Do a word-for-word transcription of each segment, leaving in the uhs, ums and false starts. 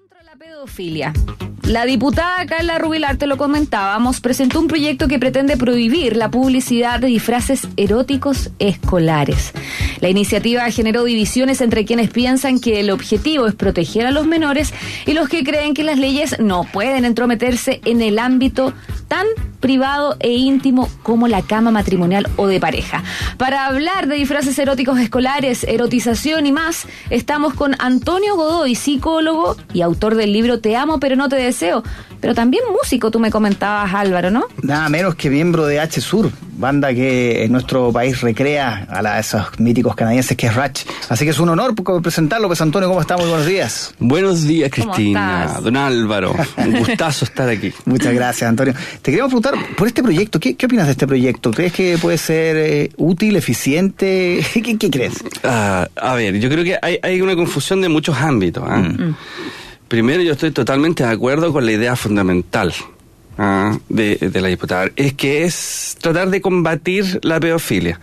Contra la pedofilia. La diputada Carla Rubilar, te lo comentábamos, presentó un proyecto que pretende prohibir la publicidad de disfraces eróticos escolares. La iniciativa generó divisiones entre quienes piensan que el objetivo es proteger a los menores y los que creen que las leyes no pueden entrometerse en el ámbito tan privado e íntimo como la cama matrimonial o de pareja. Para hablar de disfraces eróticos escolares, erotización y más, estamos con Antonio Godoy, psicólogo y autor del libro Te amo pero no te deseo, pero también músico, tú me comentabas, Álvaro, ¿no? Nada menos que miembro de H Sur, banda que en nuestro país recrea a, la, a esos míticos canadienses que es Ratch. Así que es un honor presentarlo. Pues Antonio, ¿cómo estamos? Buenos días. Buenos días, Cristina. Don Álvaro, un gustazo estar aquí. Muchas gracias, Antonio. Te queríamos preguntar por este proyecto. ¿Qué, qué opinas de este proyecto? ¿Crees que puede ser eh, útil, eficiente? ¿Qué, qué crees? Uh, a ver, yo creo que hay, hay una confusión de muchos ámbitos. ¿eh? Mm. Primero, yo estoy totalmente de acuerdo con la idea fundamental uh, de, de la diputada. Es que es tratar de combatir la pedofilia.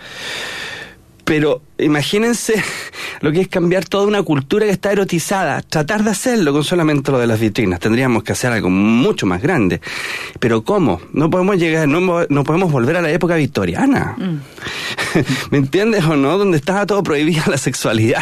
Pero imagínense lo que es cambiar toda una cultura que está erotizada. Tratar de hacerlo con solamente lo de las vitrinas. Tendríamos que hacer algo mucho más grande. Pero ¿cómo? No podemos llegar, no, no podemos volver a la época victoriana. Mm. ¿Me entiendes o no? Donde estaba todo prohibida la sexualidad.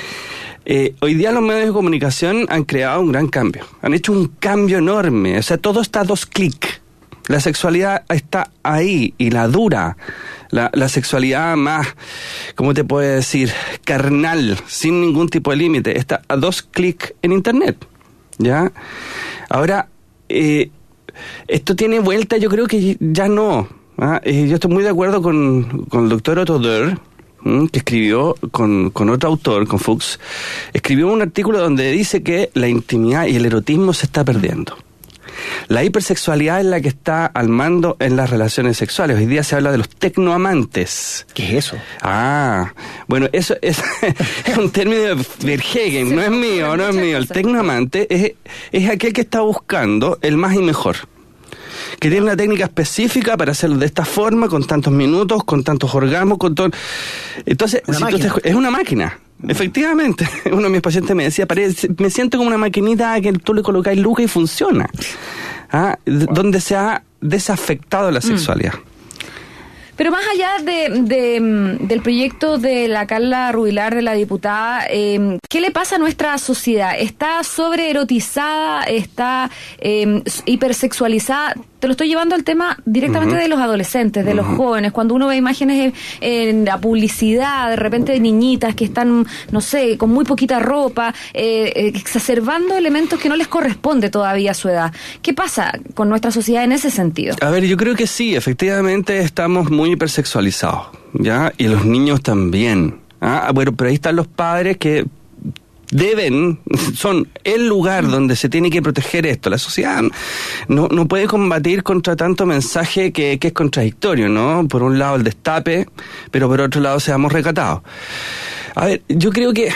Eh, hoy día los medios de comunicación han creado un gran cambio. Han hecho un cambio enorme. O sea, todo está a dos clics. La sexualidad está ahí y la dura. La, la sexualidad más, ¿cómo te puedo decir? Carnal, sin ningún tipo de límite. Está a dos clics en internet. ¿Ya? Ahora, eh, esto tiene vuelta, yo creo que ya no. ¿ah? Eh, yo estoy muy de acuerdo con, con el doctor Otto Dörr, que escribió con, con otro autor, con Fuchs, escribió un artículo donde dice que la intimidad y el erotismo se está perdiendo. La hipersexualidad es la que está al mando en las relaciones sexuales. Hoy día se habla de los tecnoamantes. ¿Qué es eso? Ah, bueno, eso es, es un término de Verhegen, no es mío, no es mío. El tecnoamante es, es aquel que está buscando el más y mejor, que tiene una técnica específica para hacerlo de esta forma, con tantos minutos, con tantos orgasmos, con todo. Entonces, una si máquina. Tú te, es una máquina. Efectivamente, uno de mis pacientes me decía, parece, me siento como una maquinita que tú le colocas lucas y funciona. ¿Ah? Wow. Donde se ha desafectado la sexualidad. Mm. Pero más allá de, de, del proyecto de la Carla Rubilar, de la diputada, eh, ¿qué le pasa a nuestra sociedad? ¿Está sobreerotizada? ¿Está eh, hipersexualizada? Te lo estoy llevando al tema directamente uh-huh. de los adolescentes, de uh-huh. los jóvenes. Cuando uno ve imágenes en, en la publicidad, de repente de niñitas que están, no sé, con muy poquita ropa, eh, exacerbando elementos que no les corresponde todavía a su edad. ¿Qué pasa con nuestra sociedad en ese sentido? A ver, yo creo que sí, efectivamente estamos muy hipersexualizados, ¿ya? Y los niños también. ¿ah? Bueno, pero ahí están los padres que deben, son el lugar donde se tiene que proteger esto. La sociedad no, no puede combatir contra tanto mensaje que, que es contradictorio, ¿no? Por un lado el destape, pero por otro lado seamos recatados. A ver, yo creo que,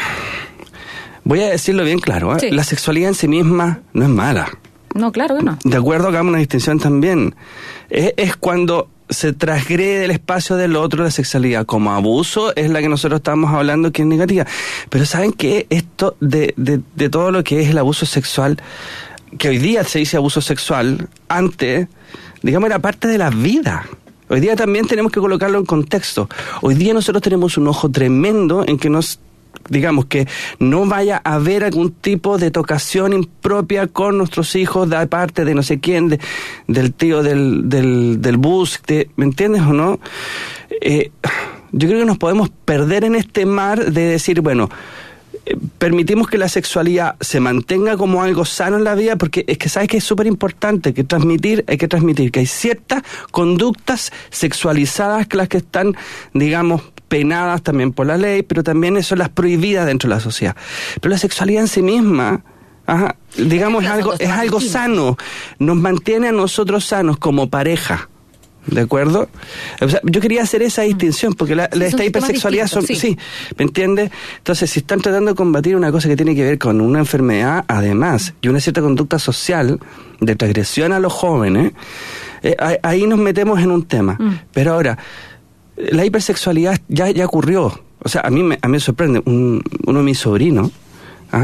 voy a decirlo bien claro, ¿eh? Sí. La sexualidad en sí misma no es mala. No, claro que no. De acuerdo, hagamos una distinción también. Es, es cuando se transgrede el espacio del otro la sexualidad. Como abuso es la que nosotros estamos hablando que es negativa. Pero ¿saben qué? Esto de, de, de todo lo que es el abuso sexual, que hoy día se dice abuso sexual, antes, digamos, era parte de la vida. Hoy día también tenemos que colocarlo en contexto. Hoy día nosotros tenemos un ojo tremendo en que nos, digamos, que no vaya a haber algún tipo de tocación impropia con nuestros hijos de parte de no sé quién, de, del tío del, del, del bus, de, ¿me entiendes o no? Eh, yo creo que nos podemos perder en este mar de decir, bueno, eh, permitimos que la sexualidad se mantenga como algo sano en la vida, porque es que sabes que es súper importante que transmitir, hay que transmitir que hay ciertas conductas sexualizadas que las que están, digamos, penadas también por la ley, pero también son las prohibidas dentro de la sociedad. Pero la sexualidad en sí misma, ajá, digamos, es algo, es algo sano, nos mantiene a nosotros sanos como pareja. ¿De acuerdo? O sea, yo quería hacer esa distinción, porque la, la, esta hipersexualidad son, sí. sí, ¿me entiendes? Entonces, si están tratando de combatir una cosa que tiene que ver con una enfermedad, además, y una cierta conducta social de transgresión a los jóvenes, eh, ahí nos metemos en un tema. Mm. Pero ahora, la hipersexualidad ya, ya ocurrió. O sea, a mí me, a mí me sorprende. Un, uno de mis sobrinos, ¿ah?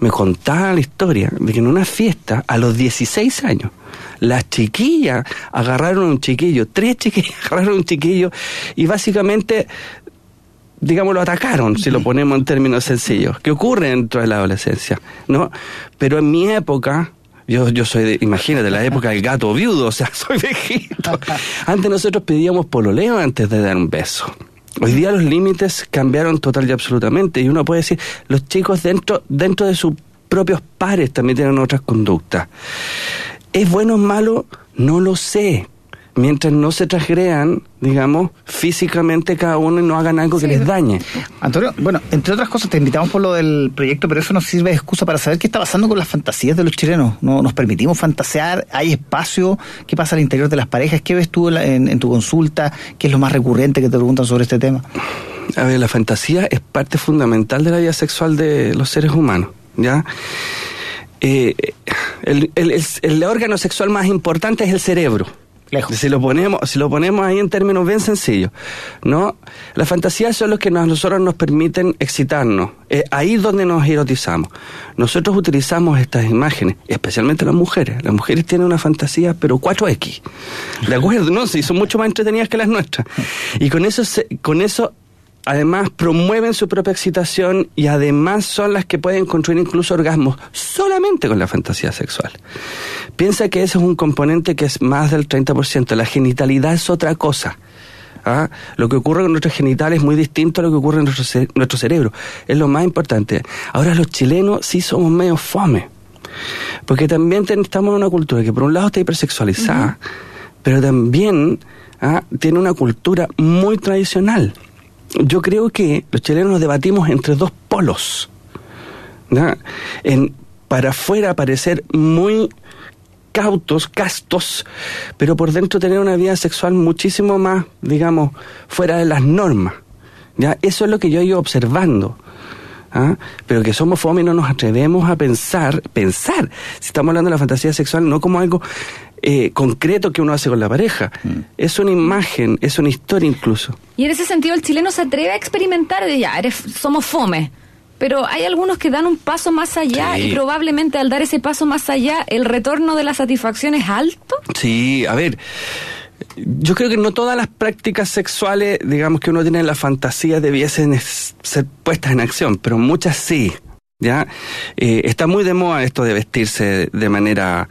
me contaba la historia de que en una fiesta, a los dieciséis años, las chiquillas agarraron a un chiquillo, tres chiquillas agarraron a un chiquillo y básicamente, digamos, lo atacaron, si lo ponemos en términos sencillos, que ocurre dentro de la adolescencia, ¿no? Pero en mi época, yo yo soy, de, imagínate, la época del gato viudo, o sea, soy viejito. Antes nosotros pedíamos pololeo antes de dar un beso. Hoy día los límites cambiaron total y absolutamente, y uno puede decir, los chicos dentro dentro de sus propios pares también tienen otras conductas. ¿Es bueno o malo? No lo sé. Mientras no se transgredan, digamos, físicamente cada uno y no hagan algo sí. que les dañe. Antonio, bueno, entre otras cosas te invitamos por lo del proyecto, pero eso nos sirve de excusa para saber qué está pasando con las fantasías de los chilenos. ¿No nos permitimos fantasear? ¿Hay espacio? ¿Qué pasa al interior de las parejas? ¿Qué ves tú en, en tu consulta? ¿Qué es lo más recurrente que te preguntan sobre este tema? A ver, la fantasía es parte fundamental de la vida sexual de los seres humanos, ¿ya? Eh, el, el, el, el órgano sexual más importante es el cerebro. Lejos. Si lo ponemos, si lo ponemos ahí en términos bien sencillos, ¿no? Las fantasías son los que a nosotros nos permiten excitarnos. Eh, ahí es donde nos erotizamos. Nosotros utilizamos estas imágenes, especialmente las mujeres. Las mujeres tienen una fantasía, pero cuatro equis. ¿De acuerdo? No, sí, son mucho más entretenidas que las nuestras. Y con eso, se, con eso además promueven su propia excitación y además son las que pueden construir incluso orgasmos solamente con la fantasía sexual. Piensa que ese es un componente que es más del treinta por ciento. La genitalidad es otra cosa. ¿Ah? Lo que ocurre con nuestros genitales es muy distinto a lo que ocurre en nuestro, ce- nuestro cerebro. Es lo más importante. Ahora los chilenos sí somos medio fome. Porque también ten, estamos en una cultura que por un lado está hipersexualizada, uh-huh. pero también ¿ah? tiene una cultura muy tradicional. Yo creo que los chilenos nos debatimos entre dos polos, ¿no? En, para afuera parecer muy cautos, castos, pero por dentro tener una vida sexual muchísimo más, digamos, fuera de las normas, ¿ya? Eso es lo que yo he ido observando, ¿ah? Pero que somos fome y no nos atrevemos a pensar, pensar, si estamos hablando de la fantasía sexual, no como algo eh, concreto que uno hace con la pareja, mm. es una imagen, es una historia incluso. Y en ese sentido el chileno se atreve a experimentar de ya, eres, somos fome, pero hay algunos que dan un paso más allá sí. y probablemente al dar ese paso más allá el retorno de la satisfacción es alto. Sí, a ver, yo creo que no todas las prácticas sexuales, digamos, que uno tiene en la fantasía debiesen ser puestas en acción, pero muchas sí. ¿Ya? Eh, está muy de moda esto de vestirse de manera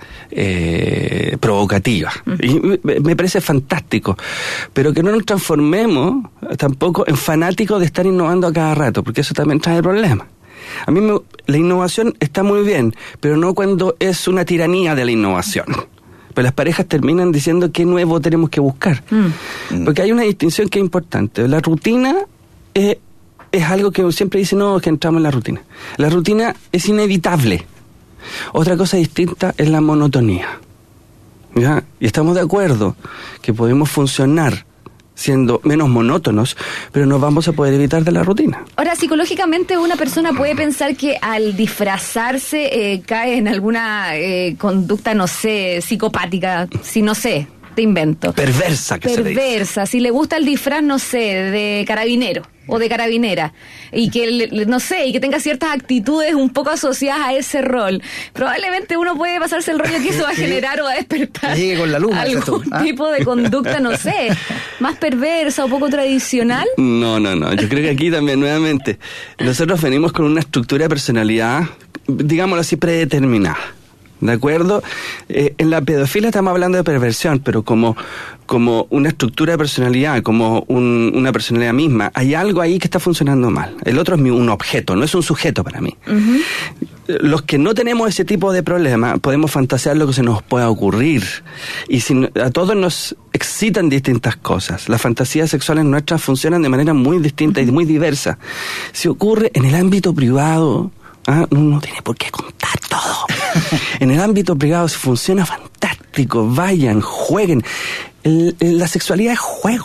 eh, provocativa. Uh-huh. Y me, me parece fantástico. Pero que no nos transformemos tampoco en fanáticos de estar innovando a cada rato, porque eso también trae problemas. A mí me, la innovación está muy bien, pero no cuando es una tiranía de la innovación. Pues las parejas terminan diciendo qué nuevo tenemos que buscar. Uh-huh. Porque hay una distinción que es importante. La rutina es... es algo que siempre dicen, no, que entramos en la rutina. La rutina es inevitable. Otra cosa distinta es la monotonía. ¿Ya? Y estamos de acuerdo que podemos funcionar siendo menos monótonos, pero no vamos a poder evitar de la rutina. Ahora, psicológicamente una persona puede pensar que al disfrazarse eh, cae en alguna eh, conducta, no sé, psicopática, si no sé, te invento. Perversa, que Perversa, se si le gusta el disfraz, no sé, de carabinero o de carabinera, y que, no sé, y que tenga ciertas actitudes un poco asociadas a ese rol, probablemente uno puede pasarse el rollo que eso va a generar o va a despertar llegue con la luna, algún ¿ah? tipo de conducta, no sé, más perversa o poco tradicional. No, no, no, yo creo que aquí también, nuevamente, nosotros venimos con una estructura de personalidad, digámoslo así, predeterminada. ¿De acuerdo? Eh, en la pedofilia estamos hablando de perversión, pero como, como una estructura de personalidad, como un, una personalidad misma, hay algo ahí que está funcionando mal. El otro es mi, un objeto, no es un sujeto para mí. Uh-huh. Los que no tenemos ese tipo de problema, podemos fantasear lo que se nos pueda ocurrir. Y si, a todos nos excitan distintas cosas. Las fantasías sexuales nuestras funcionan de manera muy distinta y muy diversa. Si ocurre en el ámbito privado, ah, uno no tiene por qué contar todo. En el ámbito privado funciona fantástico. Vayan, jueguen. El, el, la sexualidad es juego.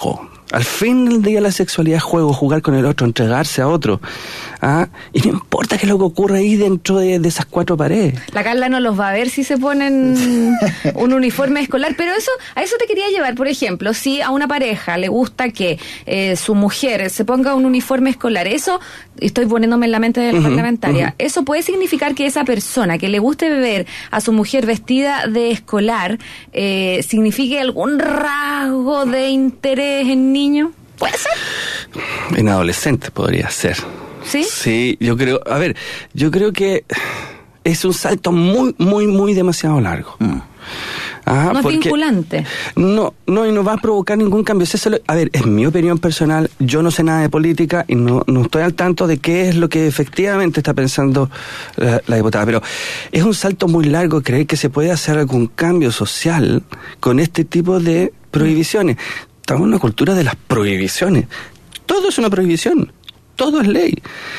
Al fin del día la sexualidad es juego, jugar con el otro, entregarse a otro. ¿Ah? Y no importa qué es lo que ocurre ahí dentro de, de esas cuatro paredes. La Carla no los va a ver si se ponen un uniforme escolar, pero eso a eso te quería llevar. Por ejemplo, si a una pareja le gusta que eh, su mujer se ponga un uniforme escolar, eso, estoy poniéndome en la mente de la uh-huh, parlamentaria, uh-huh. eso puede significar que esa persona que le guste ver a su mujer vestida de escolar eh, signifique algún rasgo de interés en niño. ¿Puede ser? En adolescente podría ser. ¿Sí? Sí, yo creo, a ver, yo creo que es un salto muy, muy, muy demasiado largo. Mm. Ajá, no es vinculante. No, no, y no va a provocar ningún cambio. Eso, a ver, es mi opinión personal, yo no sé nada de política y no, no estoy al tanto de qué es lo que efectivamente está pensando la, la diputada, pero es un salto muy largo creer que se puede hacer algún cambio social con este tipo de prohibiciones. Estamos en una cultura de las prohibiciones. Todo es una prohibición, todo es ley.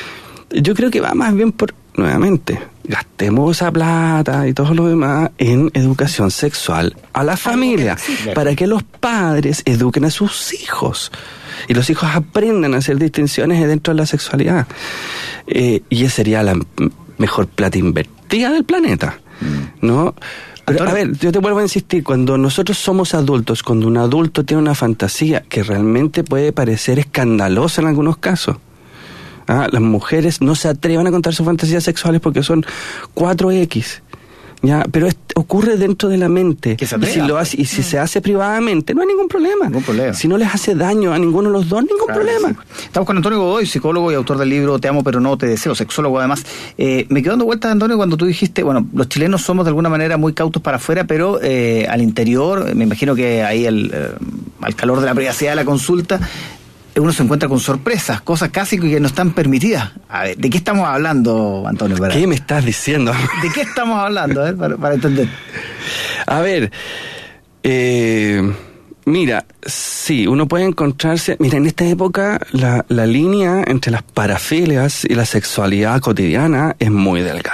Yo creo que va más bien por, nuevamente, gastemos esa plata y todo lo demás en educación sexual a la familia, para que los padres eduquen a sus hijos y los hijos aprendan a hacer distinciones dentro de la sexualidad. Eh, y esa sería la mejor plata invertida del planeta, ¿no? Pero, a ver, yo te vuelvo a insistir, cuando nosotros somos adultos, cuando un adulto tiene una fantasía que realmente puede parecer escandalosa en algunos casos, ¿ah? Las mujeres no se atreven a contar sus fantasías sexuales porque son cuatro equis, ¿ya? Pero es, ocurre dentro de la mente. Que se y si, lo hace, y si mm. se hace privadamente, no hay ningún problema. Ningún problema. Si no les hace daño a ninguno de los dos, ningún claro, problema. Sí. Estamos con Antonio Godoy, psicólogo y autor del libro Te amo pero no te deseo, sexólogo además. Eh, me quedo dando vueltas, Antonio, cuando tú dijiste, bueno, los chilenos somos de alguna manera muy cautos para afuera, pero eh, al interior, me imagino que ahí el, eh, al calor de la privacidad de la consulta, uno se encuentra con sorpresas, cosas casi que no están permitidas. A ver, ¿de qué estamos hablando, Antonio? Para, ¿Qué me estás diciendo? ¿De qué estamos hablando? Eh? Para, para entender. A ver, eh, mira, sí, uno puede encontrarse... Mira, en esta época la, la línea entre las parafilias y la sexualidad cotidiana es muy delgada.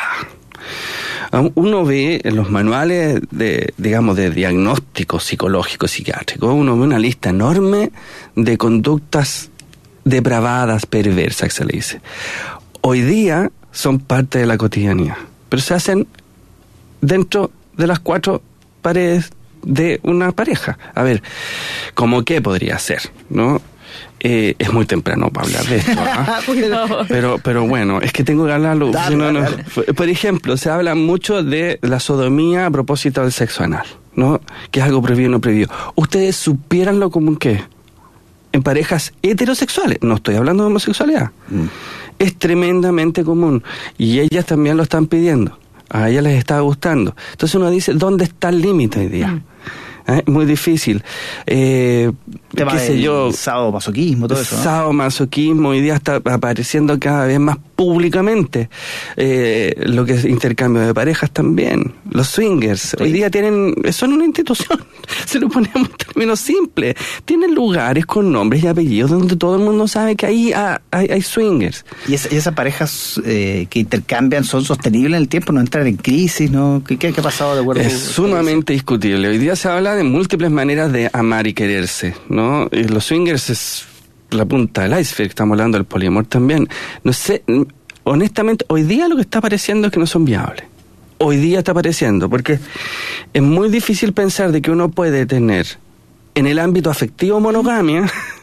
Uno ve en los manuales de, digamos, de diagnóstico psicológico, psiquiátrico, uno ve una lista enorme de conductas depravadas, perversas, que se le dice. Hoy día son parte de la cotidianidad, pero se hacen dentro de las cuatro paredes de una pareja. A ver, ¿cómo qué podría ser, no? Eh, es muy temprano para hablar de esto, ¿eh? pero pero bueno, es que tengo que hablarlo. Dale, no, no. Dale. Por ejemplo, se habla mucho de la sodomía a propósito del sexo anal, ¿no? Que es algo prohibido o no prohibido. ¿Ustedes supieran lo común que es? En parejas heterosexuales, no estoy hablando de homosexualidad, mm. es tremendamente común y ellas también lo están pidiendo, a ellas les está gustando. Entonces uno dice, ¿dónde está el límite hoy día? Mm. ¿Eh? Muy difícil. Eh, Tema qué sé yo. Sadomasoquismo, todo eso, ¿no? Sadomasoquismo hoy día está apareciendo cada vez más públicamente. Eh, lo que es intercambio de parejas también. Los swingers, sí. Hoy día tienen, son una institución, se lo ponemos en términos simples. Tienen lugares con nombres y apellidos donde todo el mundo sabe que ahí hay, hay, hay swingers. ¿Y, esa, y esas parejas eh, que intercambian son sostenibles en el tiempo? ¿No entran en crisis? ¿No? ¿Qué, qué ha pasado de acuerdo? Es sumamente discutible. Hoy día se habla de múltiples maneras de amar y quererse, ¿no? Y los swingers es la punta del iceberg, estamos hablando del poliamor también. No sé, honestamente, hoy día lo que está apareciendo es que no son viables. Hoy día está apareciendo, porque es muy difícil pensar de que uno puede tener en el ámbito afectivo monogamia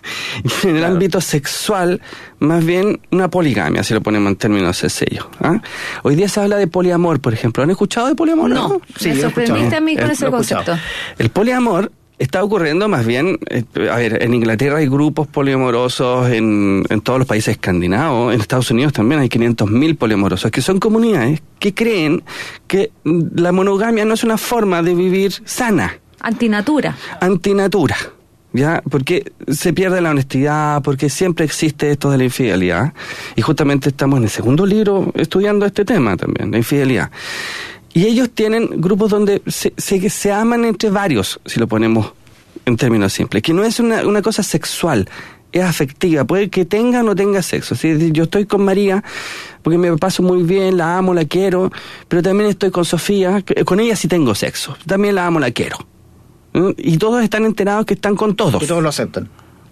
y en el claro. ámbito sexual más bien una poligamia, si lo ponemos en términos sencillos. ¿Ah? Hoy día se habla de poliamor, por ejemplo. ¿Han escuchado de poliamor? No, no? Sí, me sorprendiste a mí con ese concepto. El poliamor está ocurriendo más bien, eh, a ver, en Inglaterra hay grupos poliamorosos, en, en todos los países escandinavos, en Estados Unidos también hay quinientos mil poliamorosos, que son comunidades que creen que la monogamia no es una forma de vivir sana. Antinatura. Antinatura, ¿ya? Porque se pierde la honestidad, porque siempre existe esto de la infidelidad, y justamente estamos en el segundo libro estudiando este tema también, la infidelidad. Y ellos tienen grupos donde se, se, se aman entre varios, si lo ponemos en términos simples, que no es una, una cosa sexual, es afectiva, puede que tenga o no tenga sexo. ¿Sí? Yo estoy con María porque me paso muy bien, la amo, la quiero, pero también estoy con Sofía, con ella sí tengo sexo, también la amo, la quiero. ¿Mm? Y todos están enterados que están con todos. Y todos lo aceptan.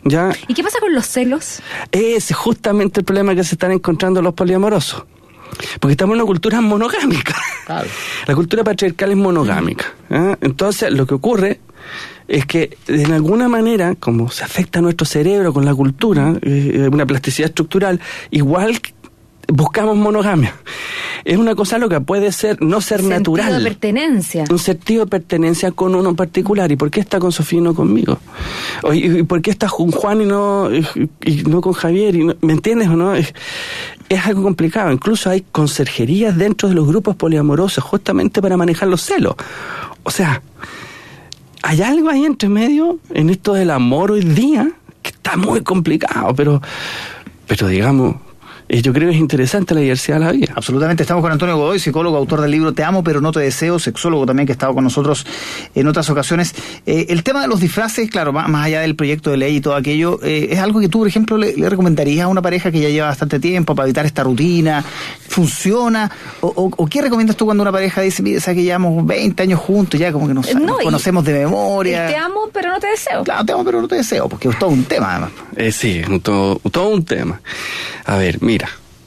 ¿Ya? ¿Y qué pasa con los celos? Es justamente el problema que se están encontrando los poliamorosos. Porque estamos en una cultura monogámica. Claro. La cultura patriarcal es monogámica. ¿eh? Entonces, lo que ocurre es que, de alguna manera, como se afecta a nuestro cerebro con la cultura, eh, una plasticidad estructural, igual buscamos monogamia. Es una cosa loca, puede ser no ser sentido natural. Sentido de pertenencia. Un sentido de pertenencia con uno en particular. ¿Y por qué está con Sofía y no conmigo? O, ¿Y por qué está con Juan y no, y no con Javier? Y no, ¿me entiendes o no? Es, es algo complicado. Incluso hay conserjerías dentro de los grupos poliamorosos justamente para manejar los celos. O sea, hay algo ahí entre medio en esto del amor hoy día que está muy complicado, pero, pero digamos... Yo creo que es interesante la diversidad de la vida. Absolutamente. Estamos con Antonio Godoy, psicólogo, autor del libro Te amo pero no te deseo, sexólogo también, que ha estado con nosotros en otras ocasiones. Eh, el tema de los disfraces, claro, más, más allá del proyecto de ley y todo aquello, eh, es algo que tú, por ejemplo, le, le recomendarías a una pareja que ya lleva bastante tiempo para evitar esta rutina. ¿Funciona? ¿O, o, o qué recomiendas tú cuando una pareja dice, mira, sabes que llevamos veinte años juntos, ya como que nos, no, nos conocemos de memoria? Te amo pero no te deseo. Claro, te amo pero no te deseo, porque es todo un tema, además. Eh, sí, todo, todo un tema. A ver, mira.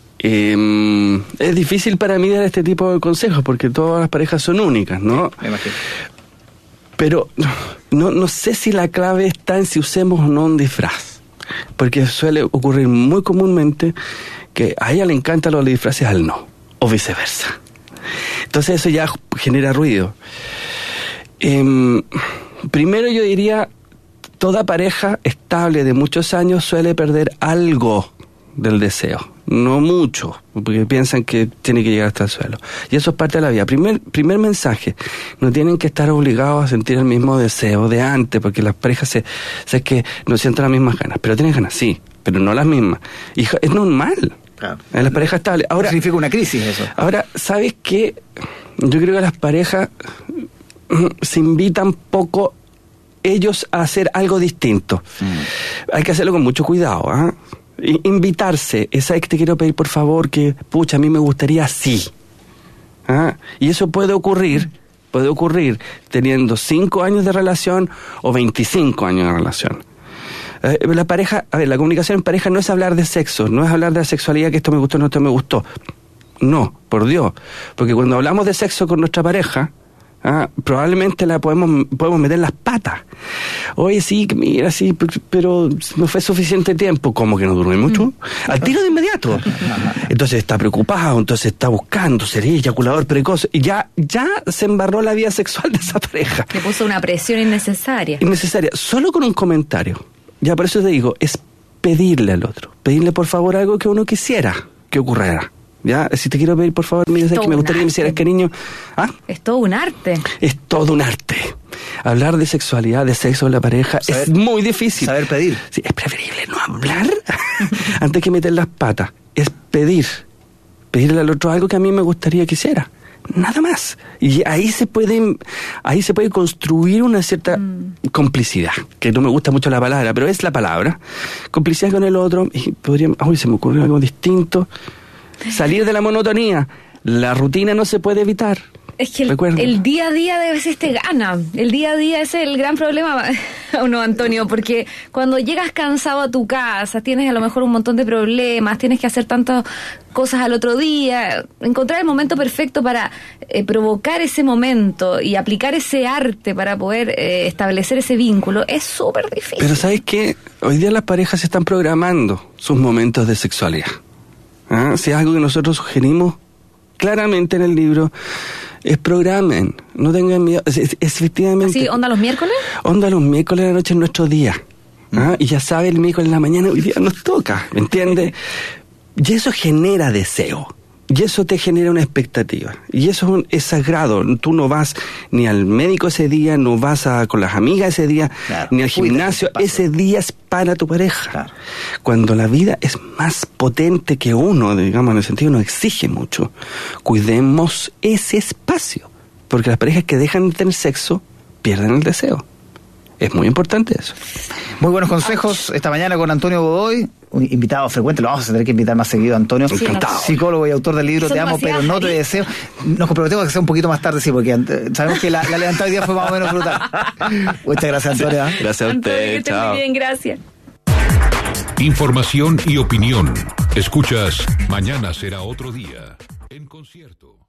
Eh, es difícil para mí dar este tipo de consejos porque todas las parejas son únicas, ¿no? Me imagino. Pero no, no sé si la clave está en si usemos o no un disfraz, porque suele ocurrir muy comúnmente que a ella le encantan los disfraces, al no, o viceversa. Entonces eso ya genera ruido. Eh, primero yo diría, toda pareja estable de muchos años suele perder algo del deseo. No mucho, porque piensan que tiene que llegar hasta el suelo. Y eso es parte de la vida. Primer, primer mensaje, no tienen que estar obligados a sentir el mismo deseo de antes, porque las parejas se, sé que no sienten las mismas ganas, pero tienen ganas, sí, pero no las mismas. Y es normal. Claro. En las parejas estables. Ahora, no significa una crisis eso. Ahora, ¿sabes qué? Yo creo que las parejas se invitan poco ellos a hacer algo distinto. Mm. Hay que hacerlo con mucho cuidado, ¿ah? ¿eh? Invitarse, esa es que te quiero pedir por favor que, pucha, a mí me gustaría así. ¿Ah? Y eso puede ocurrir, puede ocurrir teniendo cinco años de relación o veinticinco años de relación. Eh, la pareja, a ver, la comunicación en pareja no es hablar de sexo, no es hablar de la sexualidad, que esto me gustó, no esto me gustó. No, por Dios, porque cuando hablamos de sexo con nuestra pareja, Ah, probablemente la podemos podemos meter las patas. Oye, sí, mira, sí, pero no fue suficiente tiempo. ¿Cómo que no durmió mucho? Al tiro de inmediato. Entonces está preocupado, entonces está buscando, sería eyaculador precoz. Y ya, ya se embarró la vida sexual de esa pareja. Le puso una presión innecesaria. Innecesaria, solo con un comentario. Ya por eso te digo, es pedirle al otro. Pedirle por favor algo que uno quisiera que ocurriera. Ya, si te quiero pedir, por favor, mira, que me gustaría que me hicieras cariño. ¿Ah? Es todo un arte. Es todo un arte. Hablar de sexualidad, de sexo en la pareja, saber, es muy difícil. Saber pedir. Sí, es preferible no hablar antes que meter las patas. Es pedir. Pedirle al otro algo que a mí me gustaría que hiciera. Nada más. Y ahí se puede, ahí se puede construir una cierta mm. complicidad, que no me gusta mucho la palabra, pero es la palabra. Complicidad con el otro. Y podría, uy, se me ocurrió algo distinto. Salir de la monotonía. La rutina no se puede evitar. Es que el, el día a día de veces te gana. El día a día es el gran problema, ¿o no, Antonio? Porque cuando llegas cansado a tu casa, tienes a lo mejor un montón de problemas, tienes que hacer tantas cosas al otro día. Encontrar el momento perfecto para eh, provocar ese momento y aplicar ese arte para poder eh, establecer ese vínculo es súper difícil. Pero ¿sabes qué? Hoy día las parejas están programando sus momentos de sexualidad. ¿Ah? Si es algo que nosotros sugerimos claramente en el libro, es programen, no tengan miedo. Es, es, efectivamente. ¿Sí? ¿Onda los miércoles? Onda los miércoles de la noche es nuestro día. ¿Ah? Y ya sabe, el miércoles en la mañana hoy día nos toca, ¿me entiendes? Y eso genera deseo. Y eso te genera una expectativa. Y eso es sagrado. Tú no vas ni al médico ese día, no vas a, con las amigas ese día, claro, ni al gimnasio. Ese día es para tu pareja. Claro. Cuando la vida es más potente que uno, digamos, en el sentido no exige mucho, cuidemos ese espacio. Porque las parejas que dejan de tener sexo pierden el deseo. Es muy importante eso. Muy buenos consejos esta mañana con Antonio Godoy, un invitado frecuente, lo vamos a tener que invitar más seguido, Antonio. Sí, encantado. Psicólogo y autor del libro Te amo pero no te deseo. Nos comprometemos a que sea un poquito más tarde, sí, porque sabemos que la, la levantada hoy día fue más o menos brutal. Muchas gracias, Antonio. Gracias a usted. Antonio, que chao. Muy bien, gracias. Información y opinión. Escuchas Mañana será otro día. En concierto.